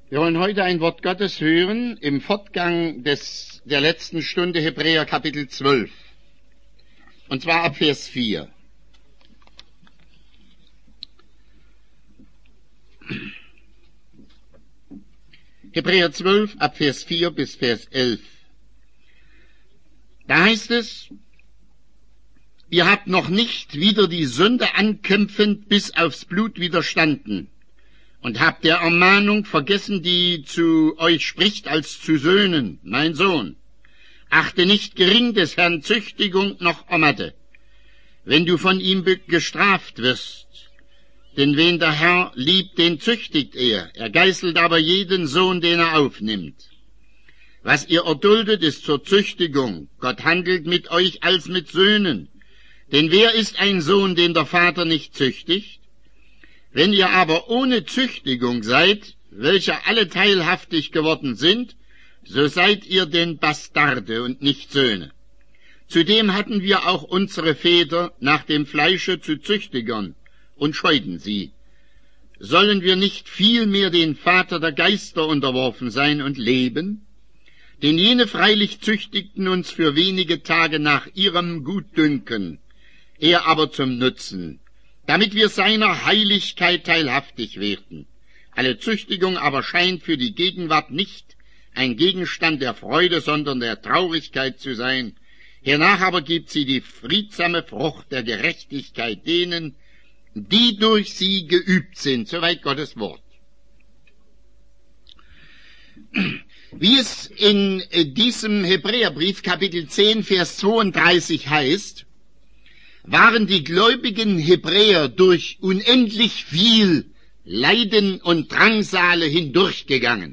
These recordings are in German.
Wir wollen heute ein Wort Gottes hören im Fortgang der letzten Stunde, Hebräer Kapitel 12. Und zwar ab Vers 4. Hebräer 12 ab Vers 4 bis Vers 11. Da heißt es: Ihr habt noch nicht wieder die Sünde ankämpfend bis aufs Blut widerstanden und habt der Ermahnung vergessen, die zu euch spricht als zu Söhnen. Mein Sohn, achte nicht gering des Herrn Züchtigung noch Ermatte, wenn du von ihm gestraft wirst. Denn wen der Herr liebt, den züchtigt er. Er geißelt aber jeden Sohn, den er aufnimmt. Was ihr erduldet, ist zur Züchtigung. Gott handelt mit euch als mit Söhnen. Denn wer ist ein Sohn, den der Vater nicht züchtigt? Wenn ihr aber ohne Züchtigung seid, welche alle teilhaftig geworden sind, so seid ihr denn Bastarde und nicht Söhne. Zudem hatten wir auch unsere Väter nach dem Fleische zu Züchtigern und scheuten sie. Sollen wir nicht vielmehr den Vater der Geister unterworfen sein und leben? Denn jene freilich züchtigten uns für wenige Tage nach ihrem Gutdünken, er aber zum Nutzen, damit wir seiner Heiligkeit teilhaftig werden. Alle Züchtigung aber scheint für die Gegenwart nicht ein Gegenstand der Freude, sondern der Traurigkeit zu sein. Hernach aber gibt sie die friedsame Frucht der Gerechtigkeit denen, die durch sie geübt sind. Soweit Gottes Wort. Wie es in diesem Hebräerbrief Kapitel 10, Vers 32 heißt, waren die gläubigen Hebräer durch unendlich viel Leiden und Drangsale hindurchgegangen.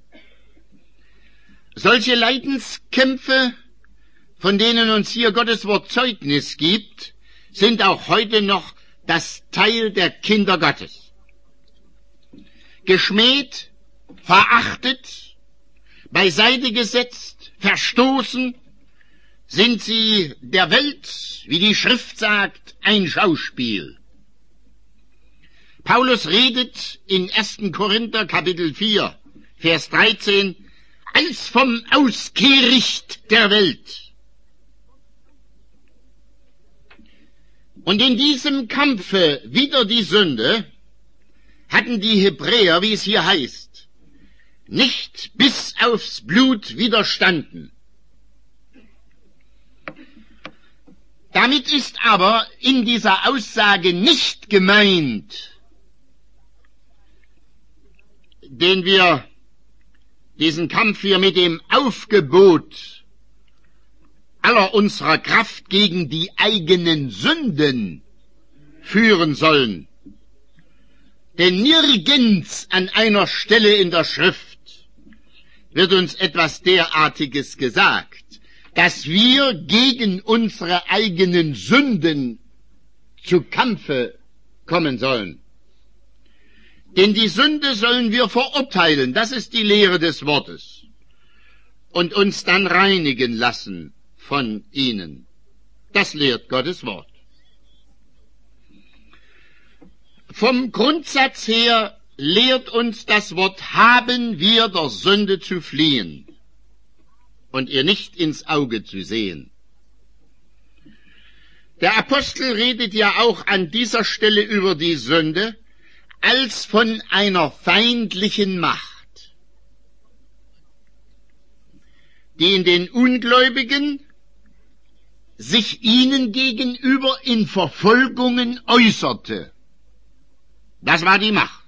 Solche Leidenskämpfe, von denen uns hier Gottes Wort Zeugnis gibt, sind auch heute noch das Teil der Kinder Gottes. Geschmäht, verachtet, beiseite gesetzt, verstoßen, sind sie der Welt, wie die Schrift sagt, ein Schauspiel. Paulus redet in 1. Korinther Kapitel 4, Vers 13, als vom Auskehricht der Welt. Und in diesem Kampfe wider die Sünde hatten die Hebräer, wie es hier heißt, nicht bis aufs Blut widerstanden. Damit ist aber in dieser Aussage nicht gemeint, den wir diesen Kampf hier mit dem Aufgebot aller unserer Kraft gegen die eigenen Sünden führen sollen. Denn nirgends an einer Stelle in der Schrift wird uns etwas derartiges gesagt, dass wir gegen unsere eigenen Sünden zu Kampfe kommen sollen. Denn die Sünde sollen wir verurteilen, das ist die Lehre des Wortes, und uns dann reinigen lassen von ihnen. Das lehrt Gottes Wort. Vom Grundsatz her lehrt uns das Wort, haben wir der Sünde zu fliehen und ihr nicht ins Auge zu sehen. Der Apostel redet ja auch an dieser Stelle über die Sünde als von einer feindlichen Macht, die in den Ungläubigen sich ihnen gegenüber in Verfolgungen äußerte. Das war die Macht.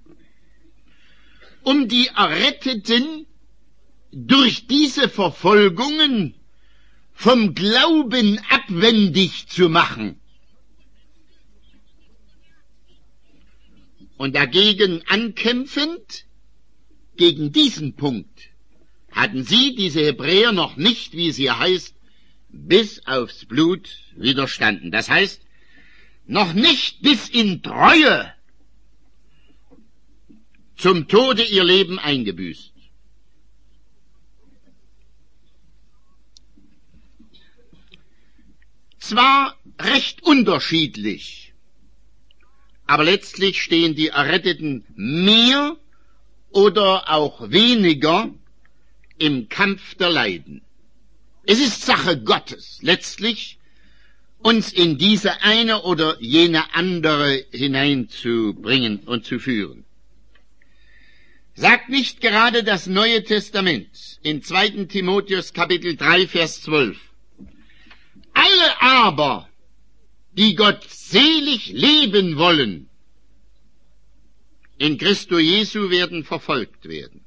Um die Erretteten durch diese Verfolgungen vom Glauben abwendig zu machen und dagegen ankämpfend, gegen diesen Punkt, hatten sie, diese Hebräer, noch nicht, wie es hier heißt, bis aufs Blut widerstanden. Das heißt, noch nicht bis in Treue zum Tode ihr Leben eingebüßt. Zwar recht unterschiedlich, aber letztlich stehen die Erretteten mehr oder auch weniger im Kampf der Leiden. Es ist Sache Gottes, letztlich uns in diese eine oder jene andere hineinzubringen und zu führen. Sagt nicht gerade das Neue Testament in 2. Timotheus Kapitel 3, Vers 12: Alle aber, die Gott selig leben wollen, in Christo Jesu werden verfolgt werden.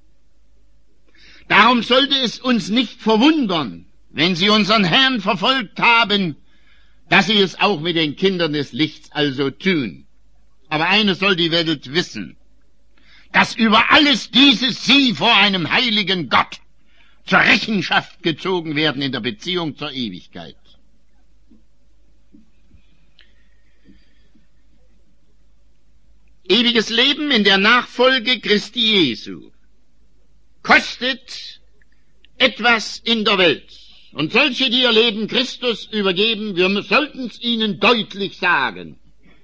Darum sollte es uns nicht verwundern, wenn sie unseren Herrn verfolgt haben, dass sie es auch mit den Kindern des Lichts also tun. Aber eines soll die Welt wissen: dass über alles dieses sie vor einem heiligen Gott zur Rechenschaft gezogen werden in der Beziehung zur Ewigkeit. Ewiges Leben in der Nachfolge Christi Jesu kostet etwas in der Welt. Und solche, die ihr Leben Christus übergeben, wir sollten es ihnen deutlich sagen,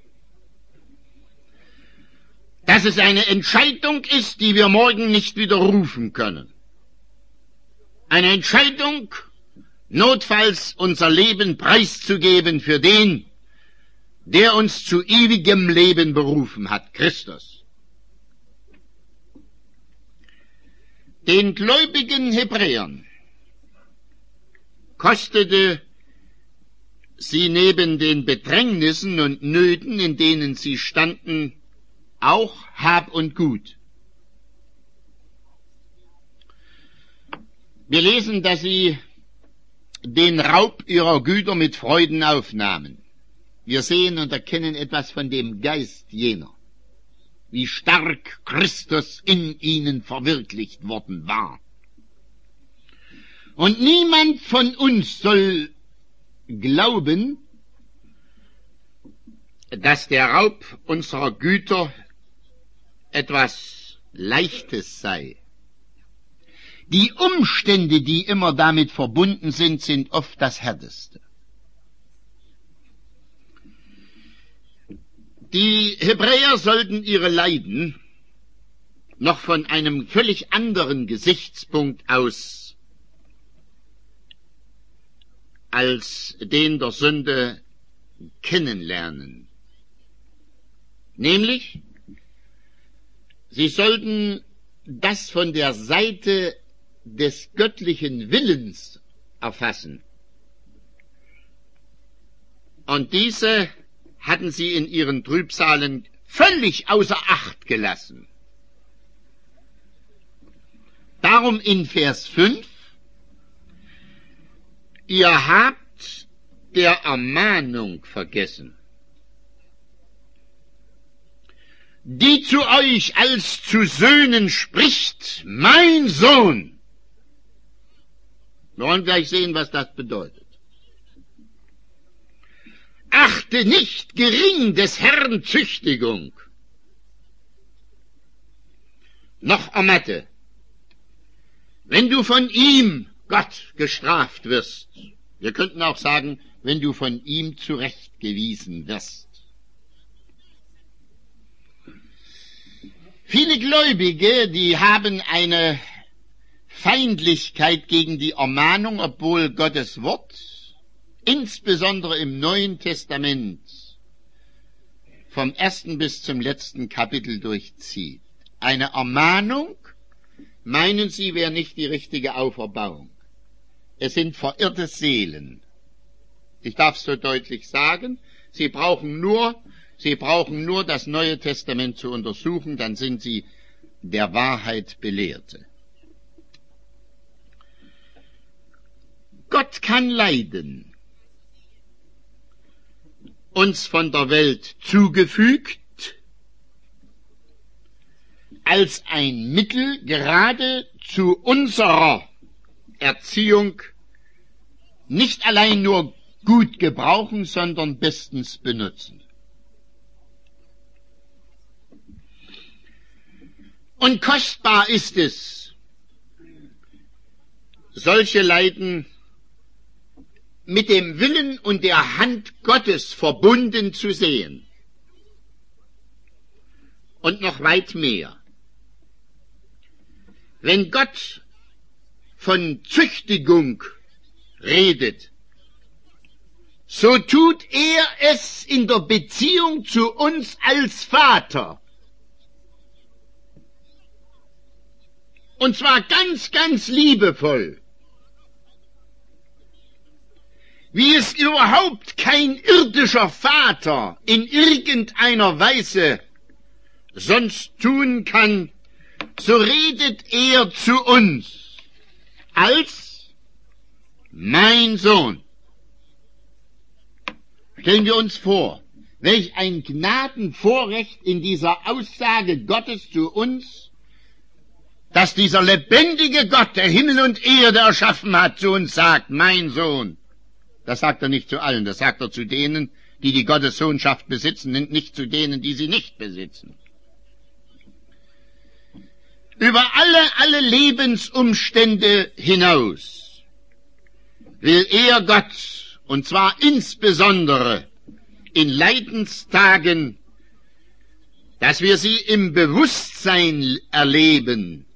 dass es eine Entscheidung ist, die wir morgen nicht widerrufen können. Eine Entscheidung, notfalls unser Leben preiszugeben für den, der uns zu ewigem Leben berufen hat, Christus. Den gläubigen Hebräern kostete sie neben den Bedrängnissen und Nöten, in denen sie standen, auch Hab und Gut. Wir lesen, dass sie den Raub ihrer Güter mit Freuden aufnahmen. Wir sehen und erkennen etwas von dem Geist jener, wie stark Christus in ihnen verwirklicht worden war. Und niemand von uns soll glauben, dass der Raub unserer Güter etwas Leichtes sei. Die Umstände, die immer damit verbunden sind, sind oft das Härteste. Die Hebräer sollten ihre Leiden noch von einem völlig anderen Gesichtspunkt aus als den der Sünde kennenlernen. Nämlich, sie sollten das von der Seite des göttlichen Willens erfassen. Und diese hatten sie in ihren Trübsalen völlig außer Acht gelassen. Darum in Vers 5: Ihr habt der Ermahnung vergessen, die zu euch als zu Söhnen spricht: Mein Sohn. Wir wollen gleich sehen, was das bedeutet. Achte nicht gering des Herrn Züchtigung, noch ermatte, wenn du von ihm, Gott, gestraft wirst. Wir könnten auch sagen, wenn du von ihm zurechtgewiesen wirst. Viele Gläubige, die haben eine Feindlichkeit gegen die Ermahnung, obwohl Gottes Wort insbesondere im Neuen Testament vom 1. bis zum letzten Kapitel durchzieht. Eine Ermahnung, meinen sie, wäre nicht die richtige Auferbauung. Es sind verirrte Seelen. Ich darf es so deutlich sagen, sie brauchen nur das Neue Testament zu untersuchen, dann sind sie der Wahrheit Belehrte. Gott kann Leiden uns von der Welt zugefügt, als ein Mittel gerade zu unserer Erziehung nicht allein nur gut gebrauchen, sondern bestens benutzen. Und kostbar ist es, solche Leiden mit dem Willen und der Hand Gottes verbunden zu sehen. Und noch weit mehr. wenn Gott von Züchtigung redet, so tut er es in der Beziehung zu uns als Vater. Und zwar ganz, ganz liebevoll. Wie es überhaupt kein irdischer Vater in irgendeiner Weise sonst tun kann, so redet er zu uns als mein Sohn. Stellen wir uns vor, welch ein Gnadenvorrecht in dieser Aussage Gottes zu uns, dass dieser lebendige Gott, der Himmel und Erde erschaffen hat, zu uns sagt, mein Sohn. Das sagt er nicht zu allen, das sagt er zu denen, die die Gottessohnschaft besitzen, und nicht zu denen, die sie nicht besitzen. Über alle Lebensumstände hinaus will er Gott, und zwar insbesondere in Leidenstagen, dass wir sie im Bewusstsein erleben,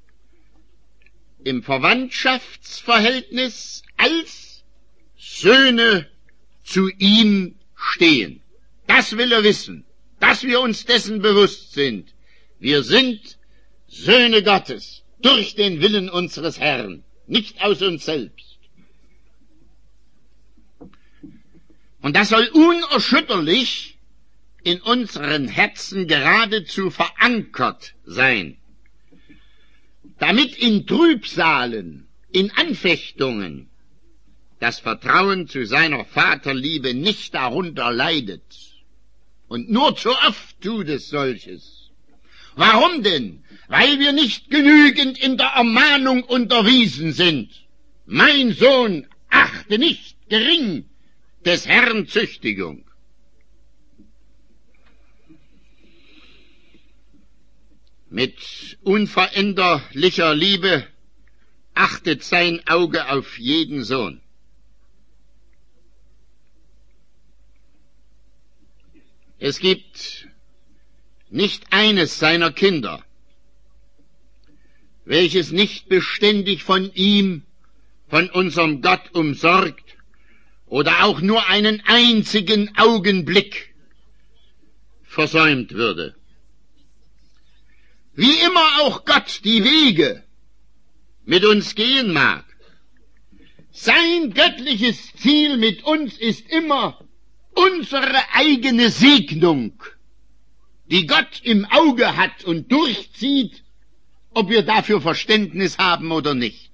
im Verwandtschaftsverhältnis als Söhne zu ihm stehen. Das will er wissen, dass wir uns dessen bewusst sind. Wir sind Söhne Gottes durch den Willen unseres Herrn, nicht aus uns selbst. Und das soll unerschütterlich in unseren Herzen geradezu verankert sein, damit in Trübsalen, in Anfechtungen das Vertrauen zu seiner Vaterliebe nicht darunter leidet. Und nur zu oft tut es solches. Warum denn? Weil wir nicht genügend in der Ermahnung unterwiesen sind. Mein Sohn, achte nicht gering des Herrn Züchtigung. Mit unveränderlicher Liebe achtet sein Auge auf jeden Sohn. Es gibt nicht eines seiner Kinder, welches nicht beständig von ihm, von unserem Gott umsorgt oder auch nur einen einzigen Augenblick versäumt würde. Wie immer auch Gott die Wege mit uns gehen mag, sein göttliches Ziel mit uns ist immer unsere eigene Segnung, die Gott im Auge hat und durchzieht, ob wir dafür Verständnis haben oder nicht.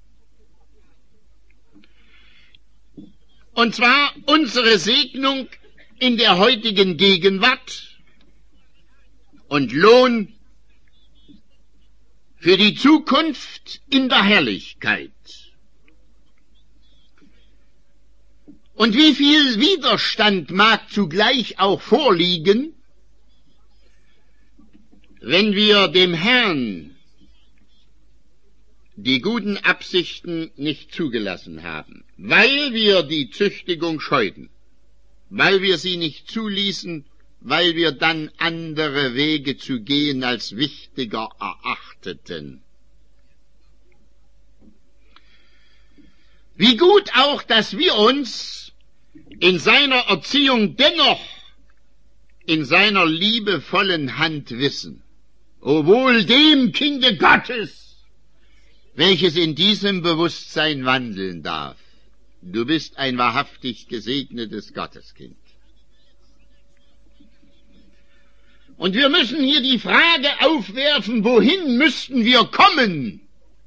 Und zwar unsere Segnung in der heutigen Gegenwart und Lohn für die Zukunft in der Herrlichkeit. Und wie viel Widerstand mag zugleich auch vorliegen, wenn wir dem Herrn die guten Absichten nicht zugelassen haben, weil wir die Züchtigung scheuten, weil wir sie nicht zuließen, weil wir dann andere Wege zu gehen als wichtiger erachteten. Wie gut auch, dass wir uns in seiner Erziehung dennoch in seiner liebevollen Hand wissen, o wohl dem Kinde Gottes, welches in diesem Bewusstsein wandeln darf. Du bist ein wahrhaftig gesegnetes Gotteskind. Und wir müssen hier die Frage aufwerfen, wohin müssten wir kommen,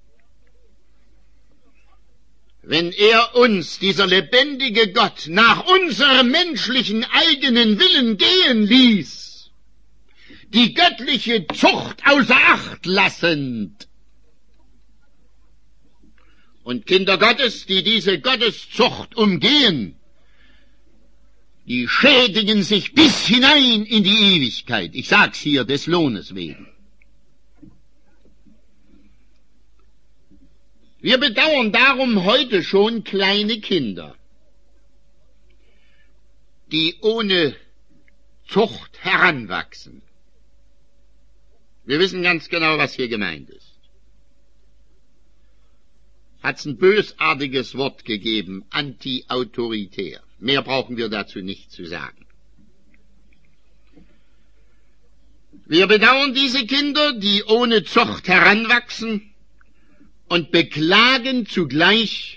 wenn er uns, dieser lebendige Gott, nach unserem menschlichen eigenen Willen gehen ließ, die göttliche Zucht außer Acht lassend. Und Kinder Gottes, die diese Gotteszucht umgehen, die schädigen sich bis hinein in die Ewigkeit. Ich sag's hier des Lohnes wegen. Wir bedauern darum heute schon kleine Kinder, die ohne Zucht heranwachsen. Wir wissen ganz genau, was hier gemeint ist. hat es ein bösartiges Wort gegeben, anti-autoritär. Mehr brauchen wir dazu nicht zu sagen. Wir bedauern diese Kinder, die ohne Zucht heranwachsen, und beklagen zugleich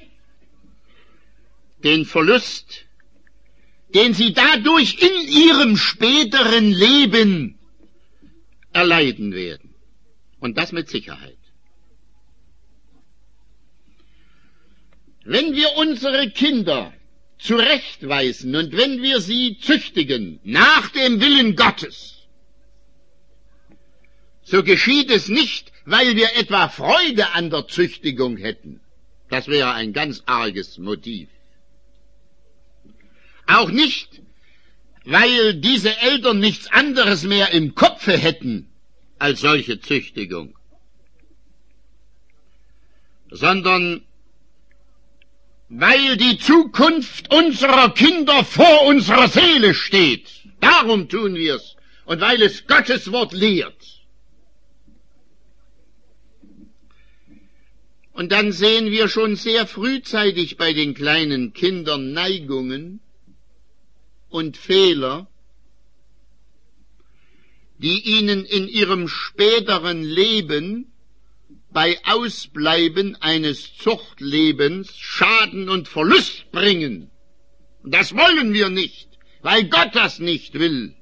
den Verlust, den sie dadurch in ihrem späteren Leben erleiden werden. Und das mit Sicherheit. Wenn wir unsere Kinder zurechtweisen und wenn wir sie züchtigen nach dem Willen Gottes, so geschieht es nicht, weil wir etwa Freude an der Züchtigung hätten. Das wäre ein ganz arges Motiv. Auch nicht, weil diese Eltern nichts anderes mehr im Kopfe hätten als solche Züchtigung, sondern weil die Zukunft unserer Kinder vor unserer Seele steht. Darum tun wir es und weil es Gottes Wort lehrt. Und dann sehen wir schon sehr frühzeitig bei den kleinen Kindern Neigungen und Fehler, die ihnen in ihrem späteren Leben bei Ausbleiben eines Zuchtlebens Schaden und Verlust bringen. Das wollen wir nicht, weil Gott das nicht will.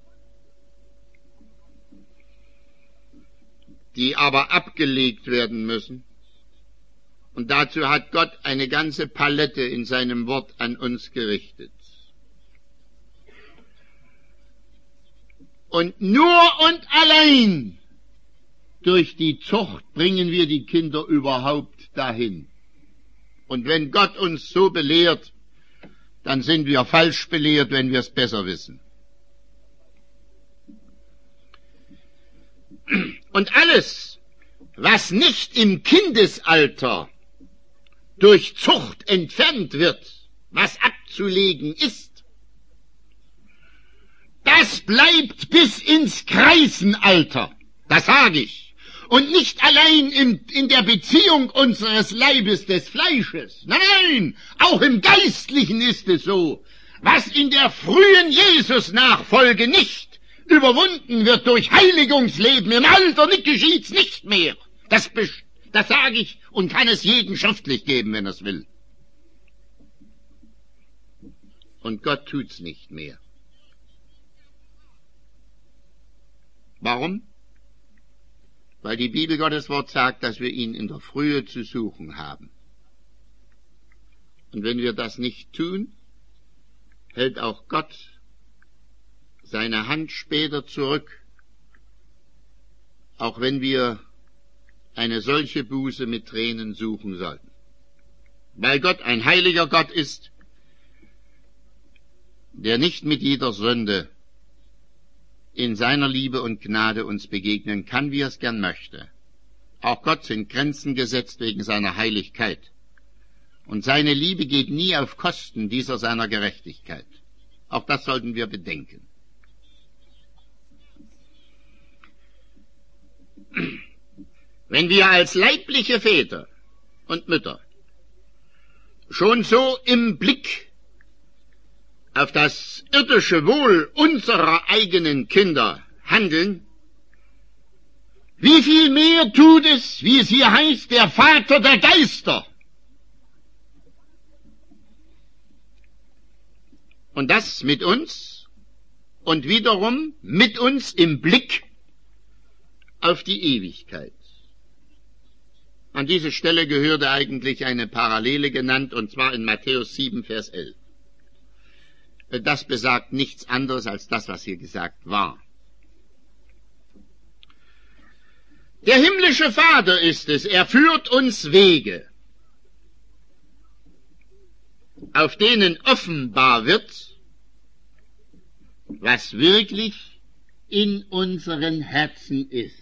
Die aber abgelegt werden müssen. Und dazu hat Gott eine ganze Palette in seinem Wort an uns gerichtet. Und nur und allein durch die Zucht bringen wir die Kinder überhaupt dahin. Und wenn Gott uns so belehrt, dann sind wir falsch belehrt, wenn wir es besser wissen. Und alles, was nicht im Kindesalter durch Zucht entfernt wird, was abzulegen ist, das bleibt bis ins Kreisenalter, das sage ich. Und nicht allein in der Beziehung unseres Leibes des Fleisches, nein, auch im Geistlichen ist es so. Was in der frühen Jesus-Nachfolge nicht überwunden wird durch Heiligungsleben im Alter, geschieht's nicht mehr. Das sage ich und kann es jedem schriftlich geben, wenn er es will. Und Gott tut's nicht mehr. Warum? Weil die Bibel Gottes Wort sagt, dass wir ihn in der Frühe zu suchen haben. Und wenn wir das nicht tun, hält auch Gott seine Hand später zurück, auch wenn wir eine solche Buße mit Tränen suchen sollten. Weil Gott ein heiliger Gott ist, der nicht mit jeder Sünde in seiner Liebe und Gnade uns begegnen kann, wie er es gern möchte. Auch Gott sind Grenzen gesetzt wegen seiner Heiligkeit. Und seine Liebe geht nie auf Kosten dieser seiner Gerechtigkeit. Auch das sollten wir bedenken. Wenn wir als leibliche Väter und Mütter schon so im Blick auf das irdische Wohl unserer eigenen Kinder handeln, wie viel mehr tut es, wie es hier heißt, der Vater der Geister. Und das mit uns und wiederum mit uns im Blick auf die Ewigkeit. An diese Stelle gehörte eigentlich eine Parallele genannt, und zwar in Matthäus 7, Vers 11. Das besagt nichts anderes als das, was hier gesagt war. Der himmlische Vater ist es, er führt uns Wege, auf denen offenbar wird, was wirklich in unseren Herzen ist.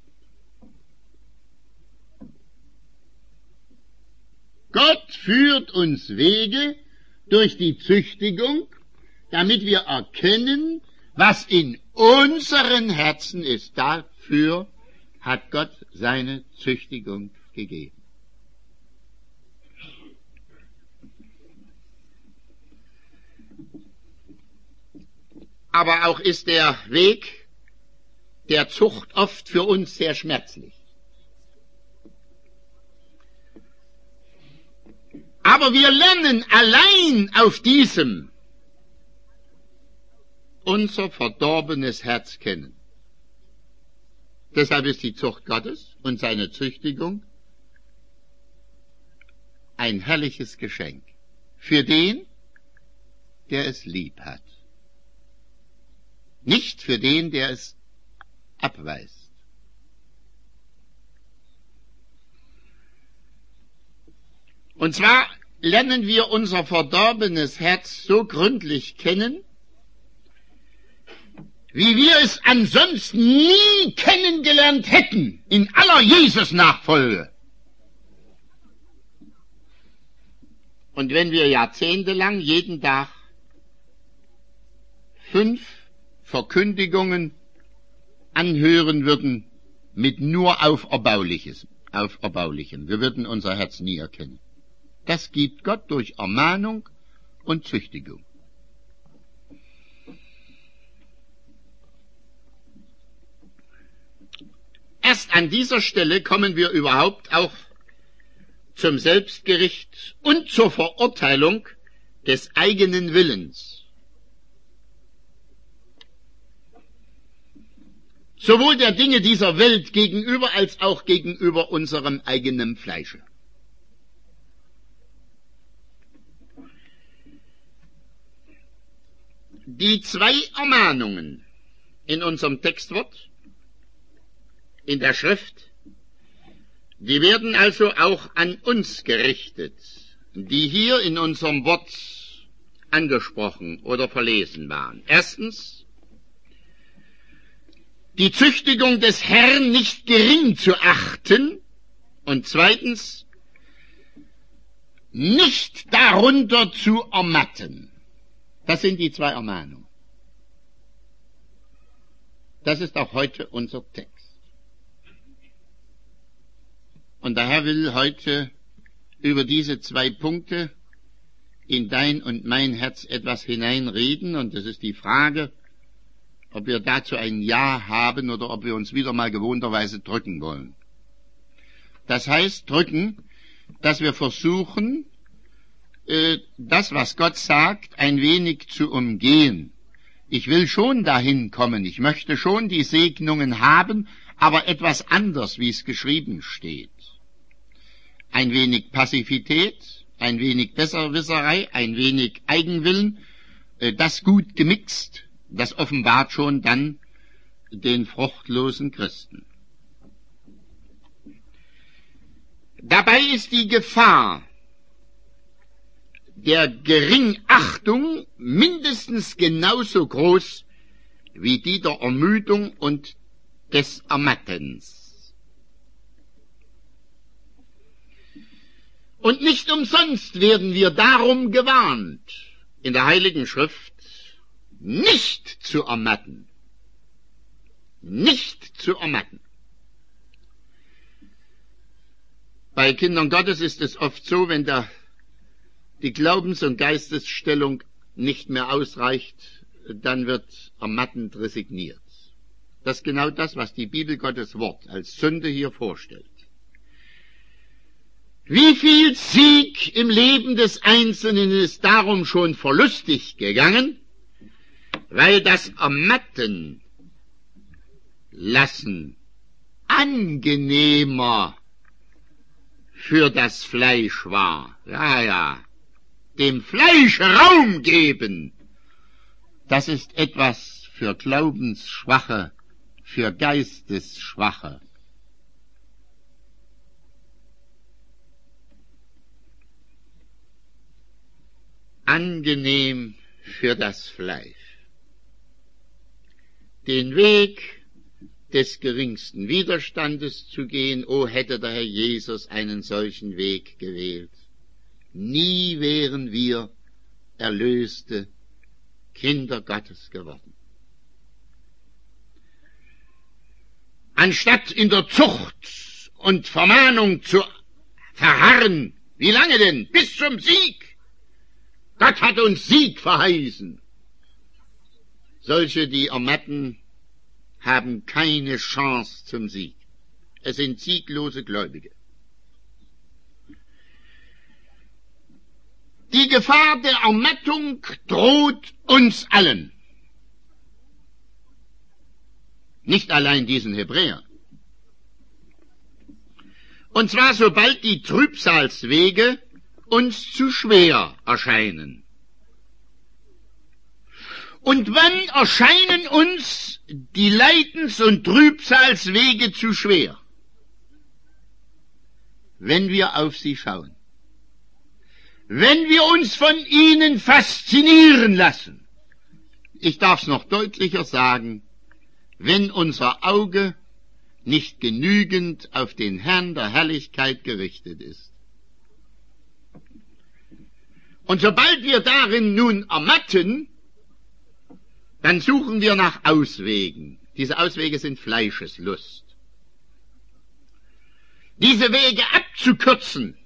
Gott führt uns Wege durch die Züchtigung, damit wir erkennen, was in unseren Herzen ist. Dafür hat Gott seine Züchtigung gegeben. aber auch ist der Weg der Zucht oft für uns sehr schmerzlich. Aber wir lernen allein auf diesem unser verdorbenes Herz kennen. Deshalb ist die Zucht Gottes und seine Züchtigung ein herrliches Geschenk für den, der es lieb hat. Nicht für den, der es abweist. Und zwar lernen wir unser verdorbenes Herz so gründlich kennen, wie wir es ansonsten nie kennengelernt hätten in aller Jesus-Nachfolge. Und wenn wir jahrzehntelang jeden Tag 5 Verkündigungen anhören würden mit nur Auferbaulichem, wir würden unser Herz nie erkennen. Das gibt Gott durch Ermahnung und Züchtigung. Erst an dieser Stelle kommen wir überhaupt auch zum Selbstgericht und zur Verurteilung des eigenen Willens. Sowohl der Dinge dieser Welt gegenüber als auch gegenüber unserem eigenen Fleische. Die 2 Ermahnungen in unserem Textwort, in der Schrift, die werden also auch an uns gerichtet, die hier in unserem Wort angesprochen oder verlesen waren. Erstens, die Züchtigung des Herrn nicht gering zu achten, und zweitens, nicht darunter zu ermatten. Das sind die 2 Ermahnungen. Das ist auch heute unser Text. Und der Herr will heute über diese 2 Punkte in dein und mein Herz etwas hineinreden, und es ist die Frage, ob wir dazu ein Ja haben oder ob wir uns wieder mal gewohnterweise drücken wollen. Das heißt drücken, dass wir versuchen, das, was Gott sagt, ein wenig zu umgehen. Ich will schon dahin kommen, ich möchte schon die Segnungen haben, aber etwas anders, wie es geschrieben steht. Ein wenig Passivität, ein wenig Besserwisserei, ein wenig Eigenwillen, das gut gemixt, das offenbart schon dann den fruchtlosen Christen. Dabei ist die Gefahr der Geringachtung mindestens genauso groß wie die der Ermüdung und des Ermattens. Und nicht umsonst werden wir darum gewarnt, in der Heiligen Schrift nicht zu ermatten. Nicht zu ermatten. Bei Kindern Gottes ist es oft so, wenn die Glaubens- und Geistesstellung nicht mehr ausreicht, dann wird ermattend resigniert. Das ist genau das, was die Bibel Gottes Wort als Sünde hier vorstellt. Wie viel Sieg im Leben des Einzelnen ist darum schon verlustig gegangen, weil das Ermatten lassen angenehmer für das Fleisch war. Ja, dem Fleisch Raum geben, das ist etwas für Glaubensschwache, für Geistesschwache. Angenehm für das Fleisch. Den Weg des geringsten Widerstandes zu gehen, oh, hätte der Herr Jesus einen solchen Weg gewählt. Nie wären wir erlöste Kinder Gottes geworden. Anstatt in der Zucht und Vermahnung zu verharren, wie lange denn? Bis zum Sieg. Gott hat uns Sieg verheißen. Solche, die ermatten, haben keine Chance zum Sieg. Es sind sieglose Gläubige. Die Gefahr der Ermattung droht uns allen. Nicht allein diesen Hebräern. Und zwar sobald die Trübsalswege uns zu schwer erscheinen. Und wann erscheinen uns die Leidens- und Trübsalswege zu schwer? Wenn wir auf sie schauen. Wenn wir uns von ihnen faszinieren lassen. Ich darf es noch deutlicher sagen, wenn unser Auge nicht genügend auf den Herrn der Herrlichkeit gerichtet ist. Und sobald wir darin nun ermatten, dann suchen wir nach Auswegen. Diese Auswege sind Fleischeslust. Diese Wege abzukürzen.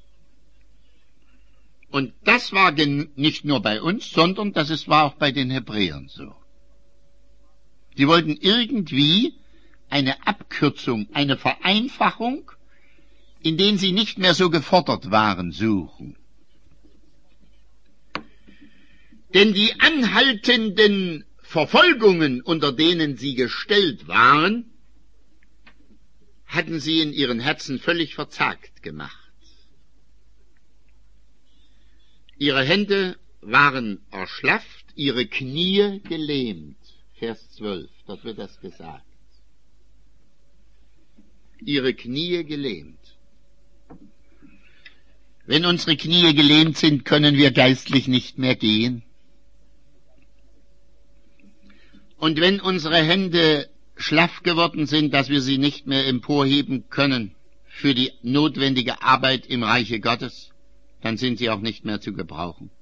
Und das war nicht nur bei uns, sondern war auch bei den Hebräern so. Sie wollten irgendwie eine Abkürzung, eine Vereinfachung, in denen sie nicht mehr so gefordert waren, suchen. Denn die anhaltenden Verfolgungen, unter denen sie gestellt waren, hatten sie in ihren Herzen völlig verzagt gemacht. Ihre Hände waren erschlafft, ihre Knie gelähmt. Vers 12, dort wird das gesagt. Ihre Knie gelähmt. Wenn unsere Knie gelähmt sind, können wir geistlich nicht mehr gehen. Und wenn unsere Hände schlaff geworden sind, dass wir sie nicht mehr emporheben können für die notwendige Arbeit im Reiche Gottes, dann sind sie auch nicht mehr zu gebrauchen.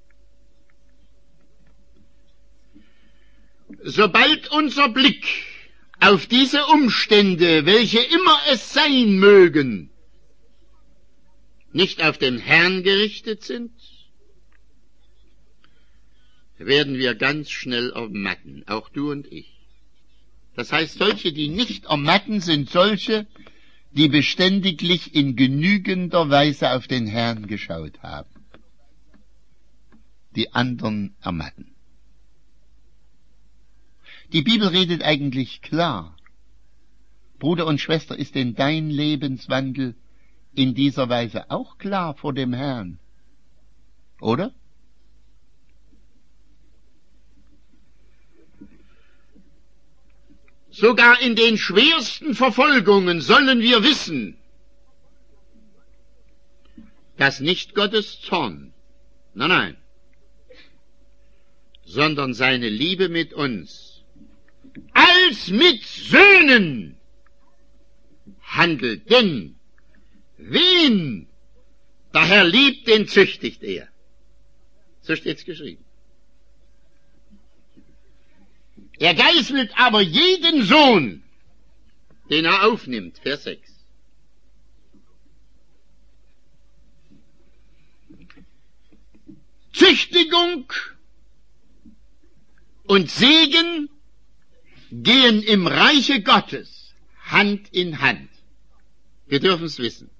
Sobald unser Blick auf diese Umstände, welche immer es sein mögen, nicht auf den Herrn gerichtet sind, werden wir ganz schnell ermatten, auch du und ich. Das heißt, solche, die nicht ermatten, sind solche, die beständiglich in genügender Weise auf den Herrn geschaut haben. Die anderen ermatten. Die Bibel redet eigentlich klar. Bruder und Schwester, ist denn dein Lebenswandel in dieser Weise auch klar vor dem Herrn? Oder? Sogar in den schwersten Verfolgungen sollen wir wissen, dass nicht Gottes Zorn, nein, sondern seine Liebe mit uns als mit Söhnen handelt. Denn wen der Herr liebt, den züchtigt er. So steht's geschrieben. Er geißelt aber jeden Sohn, den er aufnimmt. Vers 6. Züchtigung und Segen gehen im Reiche Gottes Hand in Hand. Wir dürfen es wissen.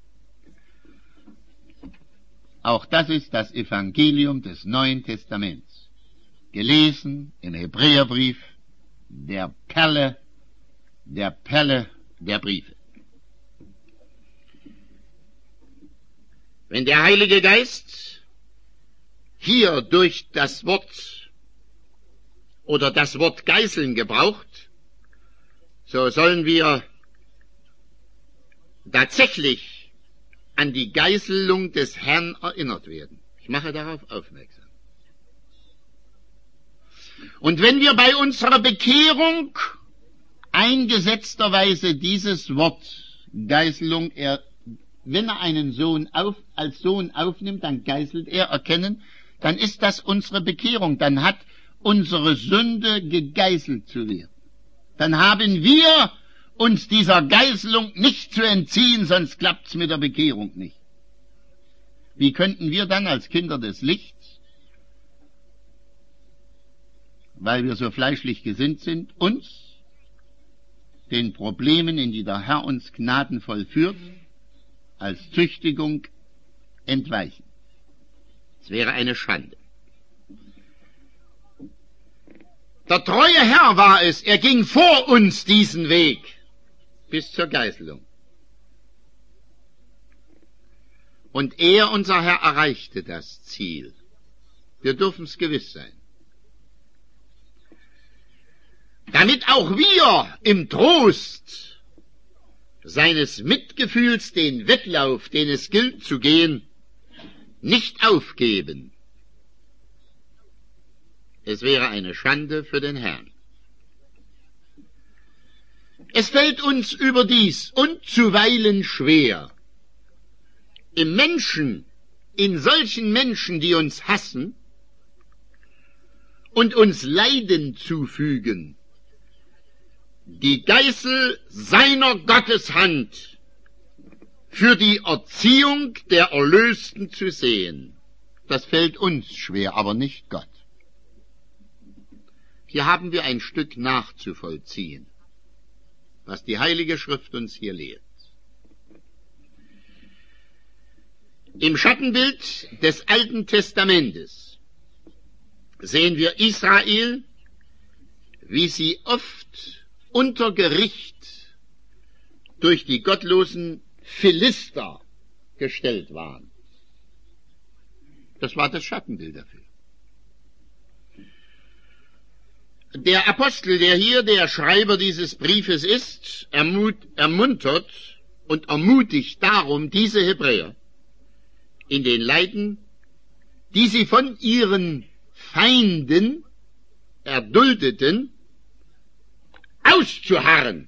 Auch das ist das Evangelium des Neuen Testaments. Gelesen im Hebräerbrief, der Perle der Briefe. Wenn der Heilige Geist hier durch das Wort oder das Wort Geißeln gebraucht, so sollen wir tatsächlich an die Geißelung des Herrn erinnert werden. Ich mache darauf aufmerksam. Und wenn wir bei unserer Bekehrung eingesetzterweise dieses Wort Geißelung, wenn er einen Sohn als Sohn aufnimmt, dann geißelt er, erkennen, dann ist das unsere Bekehrung, dann hat unsere Sünde gegeißelt zu werden. Dann haben wir uns dieser Geißelung nicht zu entziehen, sonst klappt's mit der Bekehrung nicht. Wie könnten wir dann als Kinder des Lichts weil wir so fleischlich gesinnt sind, uns den Problemen, in die der Herr uns gnadenvoll führt, als Züchtigung entweichen. Es wäre eine Schande. Der treue Herr war es, er ging vor uns diesen Weg bis zur Geißelung. Und er, unser Herr, erreichte das Ziel. Wir dürfen es gewiss sein. Damit auch wir im Trost seines Mitgefühls den Wettlauf, den es gilt zu gehen, nicht aufgeben. Es wäre eine Schande für den Herrn. Es fällt uns überdies und zuweilen schwer, im Menschen, in solchen Menschen, die uns hassen und uns Leiden zufügen, die Geißel seiner Gotteshand für die Erziehung der Erlösten zu sehen. Das fällt uns schwer, aber nicht Gott. Hier haben wir ein Stück nachzuvollziehen, was die Heilige Schrift uns hier lehrt. Im Schattenbild des Alten Testamentes sehen wir Israel, wie sie oft unter Gericht durch die gottlosen Philister gestellt waren. Das war das Schattenbild dafür. Der Apostel, der hier der Schreiber dieses Briefes ist, ermuntert und ermutigt darum diese Hebräer in den Leiden, die sie von ihren Feinden erduldeten, auszuharren,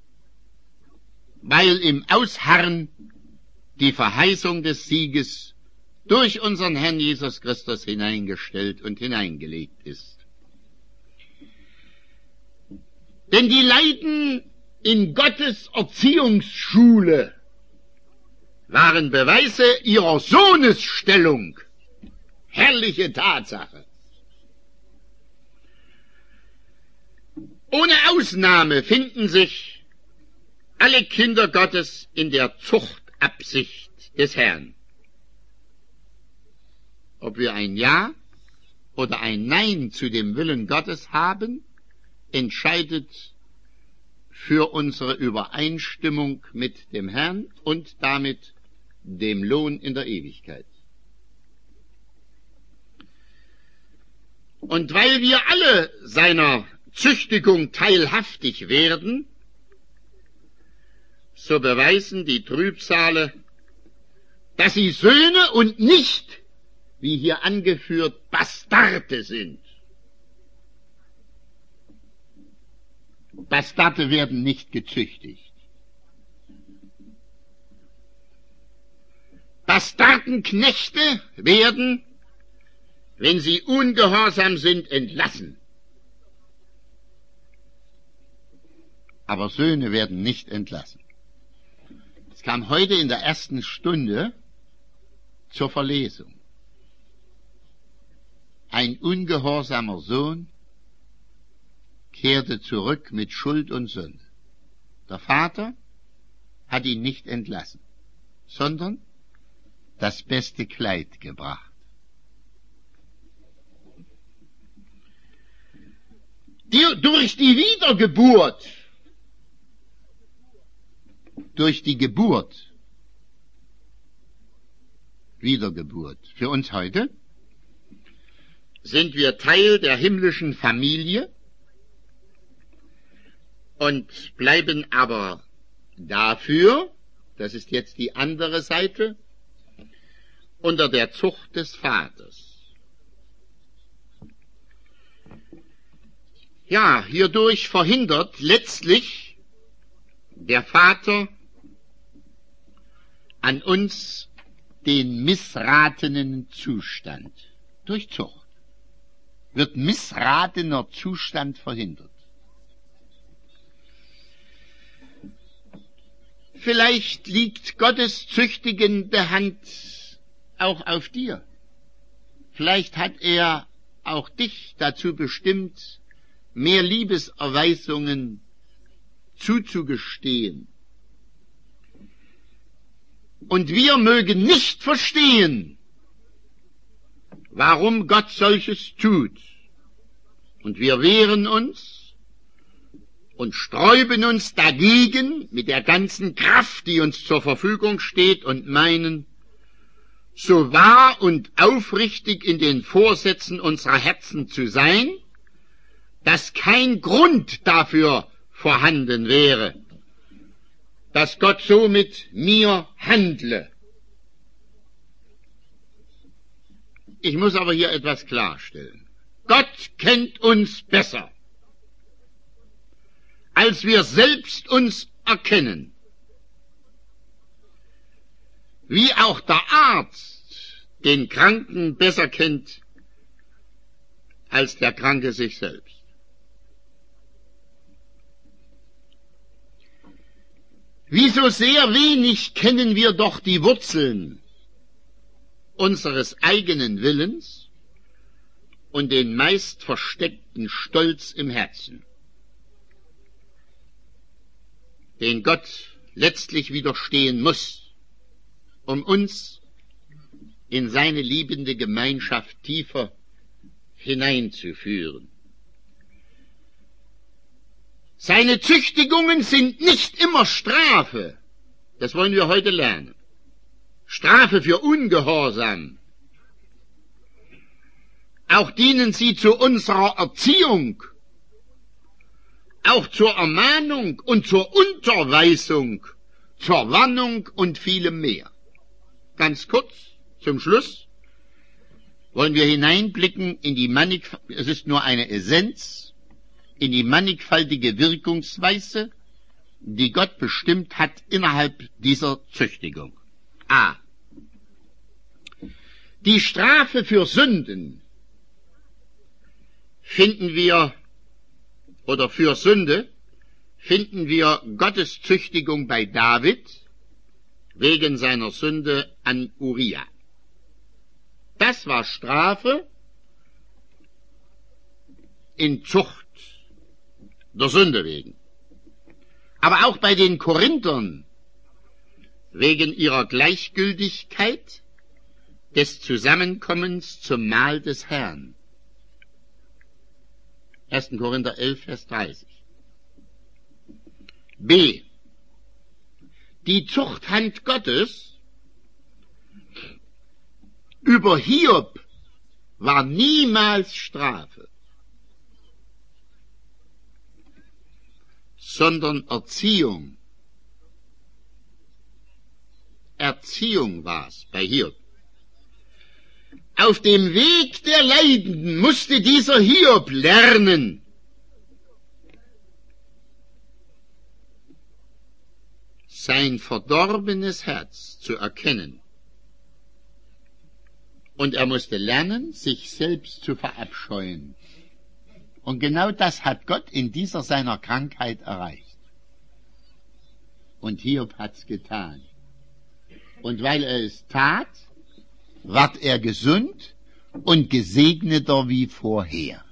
weil im Ausharren die Verheißung des Sieges durch unseren Herrn Jesus Christus hineingestellt und hineingelegt ist. Denn die Leiden in Gottes Erziehungsschule waren Beweise ihrer Sohnesstellung. Herrliche Tatsache. Ohne Ausnahme finden sich alle Kinder Gottes in der Zuchtabsicht des Herrn. Ob wir ein Ja oder ein Nein zu dem Willen Gottes haben, entscheidet für unsere Übereinstimmung mit dem Herrn und damit dem Lohn in der Ewigkeit. Und weil wir alle seiner Züchtigung teilhaftig werden, so beweisen die Trübsale, dass sie Söhne und nicht, wie hier angeführt, Bastarde sind. Bastarde werden nicht gezüchtigt. Bastardenknechte werden, wenn sie ungehorsam sind, entlassen. Aber Söhne werden nicht entlassen. Es kam heute in der ersten Stunde zur Verlesung. Ein ungehorsamer Sohn kehrte zurück mit Schuld und Sünde. Der Vater hat ihn nicht entlassen, sondern das beste Kleid gebracht. Durch die Wiedergeburt, durch die Geburt, Wiedergeburt, für uns heute, sind wir Teil der himmlischen Familie und bleiben aber dafür, das ist jetzt die andere Seite, unter der Zucht des Vaters. Ja, hierdurch verhindert letztlich der Vater an uns den missratenen Zustand. Durch Zucht wird missratener Zustand verhindert. Vielleicht liegt Gottes züchtigende Hand auch auf dir. Vielleicht hat er auch dich dazu bestimmt, mehr Liebeserweisungen zuzugestehen. Und wir mögen nicht verstehen, warum Gott solches tut. Und wir wehren uns und sträuben uns dagegen mit der ganzen Kraft, die uns zur Verfügung steht, und meinen, so wahr und aufrichtig in den Vorsätzen unserer Herzen zu sein, dass kein Grund dafür vorhanden wäre, dass Gott so mit mir handle. Ich muss aber hier etwas klarstellen. Gott kennt uns besser, als wir selbst uns erkennen. Wie auch der Arzt den Kranken besser kennt, als der Kranke sich selbst. Wie so sehr wenig kennen wir doch die Wurzeln unseres eigenen Willens und den meist versteckten Stolz im Herzen, den Gott letztlich widerstehen muss, um uns in seine liebende Gemeinschaft tiefer hineinzuführen. Seine Züchtigungen sind nicht immer Strafe. Das wollen wir heute lernen. Strafe für Ungehorsam. Auch dienen sie zu unserer Erziehung, auch zur Ermahnung und zur Unterweisung, zur Warnung und vielem mehr. Ganz kurz, zum Schluss, wollen wir hineinblicken in die es ist nur eine Essenz, in die mannigfaltige Wirkungsweise, die Gott bestimmt hat innerhalb dieser Züchtigung. A. Die Strafe für Sünden für Sünde finden wir Gottes Züchtigung bei David wegen seiner Sünde an Uria. Das war Strafe in Zucht der Sünde wegen. Aber auch bei den Korinthern wegen ihrer Gleichgültigkeit des Zusammenkommens zum Mahl des Herrn. 1. Korinther 11, Vers 30. B. Die Zuchthand Gottes über Hiob war niemals Strafe, sondern Erziehung. Erziehung war's bei Hiob. Auf dem Weg der Leidenden musste dieser Hiob lernen, sein verdorbenes Herz zu erkennen. Und er musste lernen, sich selbst zu verabscheuen. Und genau das hat Gott in dieser seiner Krankheit erreicht. Und Hiob hat's getan. Und weil er es tat, ward er gesund und gesegneter wie vorher.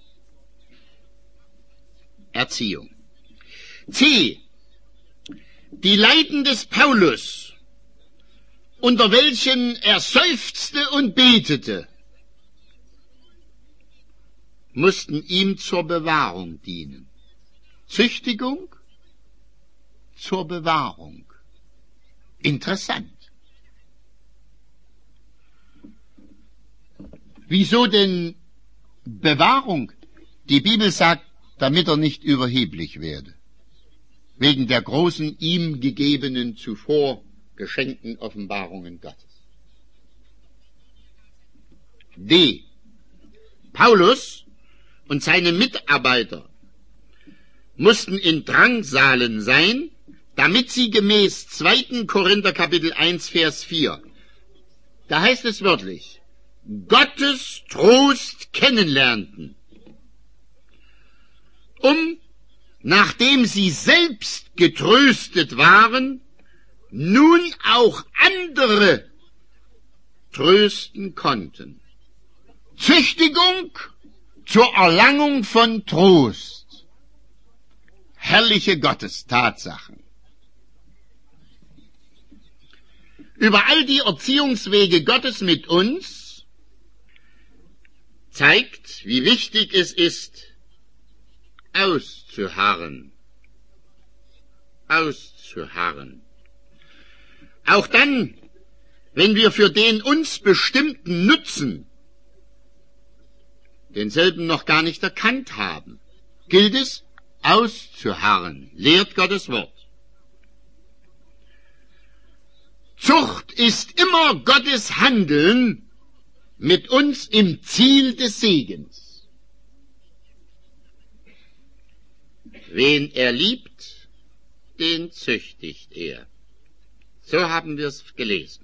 Erziehung. C. Die Leiden des Paulus, unter welchen er seufzte und betete, mussten ihm zur Bewahrung dienen. Züchtigung zur Bewahrung. Interessant. Wieso denn Bewahrung? Die Bibel sagt, damit er nicht überheblich werde, wegen der großen ihm gegebenen, zuvor geschenkten Offenbarungen Gottes. D. Paulus und seine Mitarbeiter mussten in Drangsalen sein, damit sie gemäß 2. Korinther Kapitel 1, Vers 4, da heißt es wörtlich, Gottes Trost kennenlernten, um, nachdem sie selbst getröstet waren, nun auch andere trösten konnten. Züchtigung zur Erlangung von Trost. Herrliche Gottestatsachen. Über all die Erziehungswege Gottes mit uns zeigt, wie wichtig es ist, auszuharren. Auszuharren. Auch dann, wenn wir für den uns bestimmten Nutzen denselben noch gar nicht erkannt haben, gilt es, auszuharren, lehrt Gottes Wort. Zucht ist immer Gottes Handeln mit uns im Ziel des Segens. Wen er liebt, den züchtigt er. So haben wir es gelesen.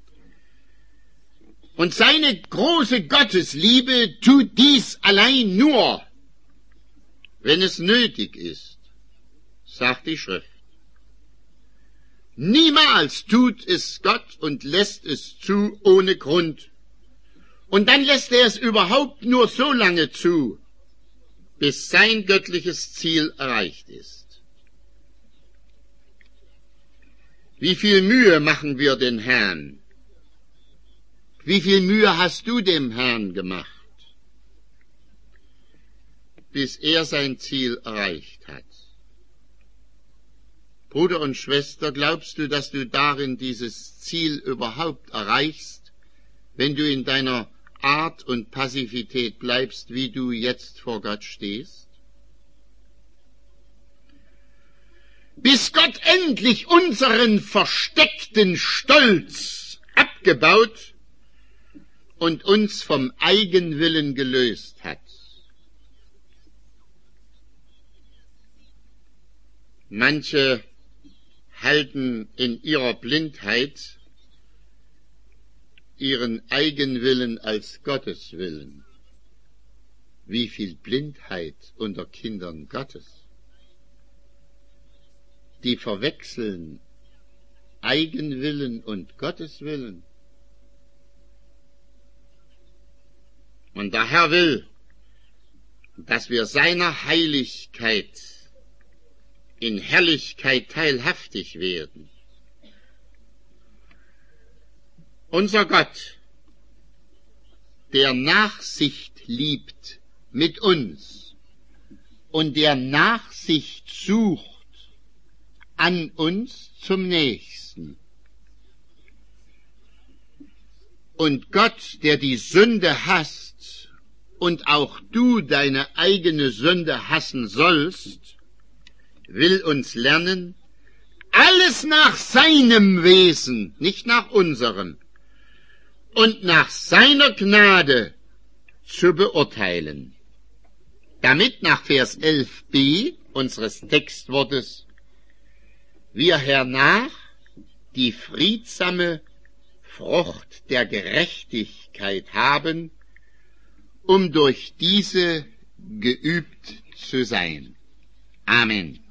Und seine große Gottesliebe tut dies allein nur, wenn es nötig ist, sagt die Schrift. Niemals tut es Gott und lässt es zu ohne Grund. Und dann lässt er es überhaupt nur so lange zu, bis sein göttliches Ziel erreicht ist. Wie viel Mühe machen wir den Herrn? Wie viel Mühe hast du dem Herrn gemacht, bis er sein Ziel erreicht hat? Bruder und Schwester, glaubst du, dass du darin dieses Ziel überhaupt erreichst, wenn du in deiner Art und Passivität bleibst, wie du jetzt vor Gott stehst? Bis Gott endlich unseren versteckten Stolz abgebaut und uns vom Eigenwillen gelöst hat. Manche halten in ihrer Blindheit ihren Eigenwillen als Gotteswillen. Wie viel Blindheit unter Kindern Gottes. Die verwechseln Eigenwillen und Gotteswillen. Und der Herr will, dass wir seiner Heiligkeit in Herrlichkeit teilhaftig werden. Unser Gott, der Nachsicht liebt mit uns und der Nachsicht sucht an uns zum Nächsten. Und Gott, der die Sünde hasst und auch du deine eigene Sünde hassen sollst, will uns lernen, alles nach seinem Wesen, nicht nach unserem, und nach seiner Gnade zu beurteilen. Damit nach Vers 11b unseres Textwortes wir hernach die friedsame Frucht der Gerechtigkeit haben, um durch diese geübt zu sein. Amen.